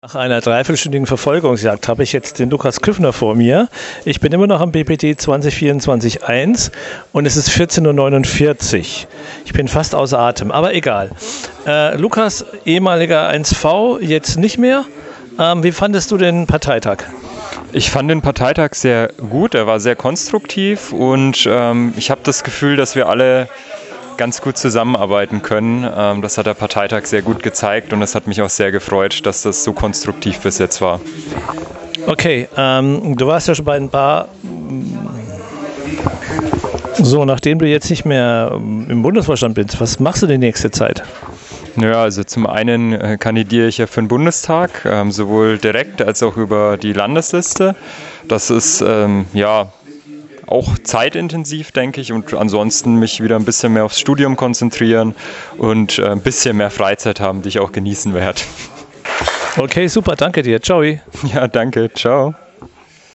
Nach einer dreiviertelstündigen Verfolgungsjagd habe ich jetzt den Lukas Küffner vor mir. Ich bin immer noch am BPD 2024-1 und es ist 14:49 Uhr. Ich bin fast außer Atem, aber egal. Lukas, ehemaliger 1V, jetzt nicht mehr. Wie fandest du den Parteitag? Ich fand den Parteitag sehr gut, er war sehr konstruktiv und ich habe das Gefühl, dass wir alle ganz gut zusammenarbeiten können. Das hat der Parteitag sehr gut gezeigt und es hat mich auch sehr gefreut, dass das so konstruktiv bis jetzt war. Okay, du warst ja schon bei ein paar... So, nachdem du jetzt nicht mehr im Bundesvorstand bist, was machst du die nächste Zeit? Naja, also zum einen kandidiere ich ja für den Bundestag, sowohl direkt als auch über die Landesliste. Das ist auch zeitintensiv, denke ich, und ansonsten mich wieder ein bisschen mehr aufs Studium konzentrieren und ein bisschen mehr Freizeit haben, die ich auch genießen werde. Okay, super, danke dir. Ciao. Ja, danke. Ciao.